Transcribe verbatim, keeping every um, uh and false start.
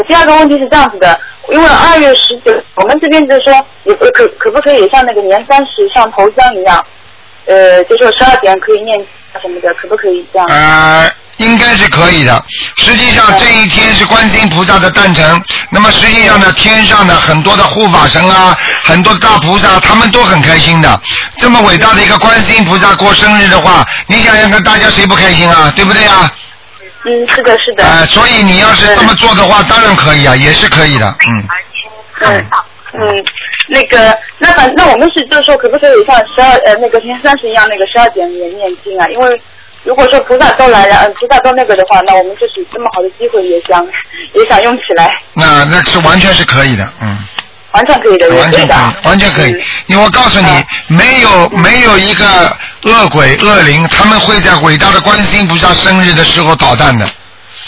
第二个问题是这样子的，因为二月十九，我们这边就是说，也可可可不可以像那个年三十像头香一样，呃，就说十二点可以念什么的，可不可以这样？ 呃，应该是可以的。实际上这一天是观世音菩萨的诞辰，那么实际上呢，天上的很多的护法神啊，很多大菩萨，他们都很开心的。这么伟大的一个观世音菩萨过生日的话，你想想看，大家谁不开心啊？对不对啊？ 嗯，是的，是的。 呃，所以你要是这么做的话，当然可以啊，也是可以的，嗯。 嗯嗯，那个，那反那我们是就是说，可不可以像十二呃那个年三十一样，那个十二点也念经啊？因为如果说菩萨都来了，嗯，菩萨都那个的话，那我们就是这么好的机会，也想也想用起来。 那那是完全是可以的，嗯。 完全可以的， 完全可以，完全可以。因为我告诉你，嗯、没有没有一个恶鬼恶灵，他们会在伟大的观世音菩萨生日的时候捣蛋的。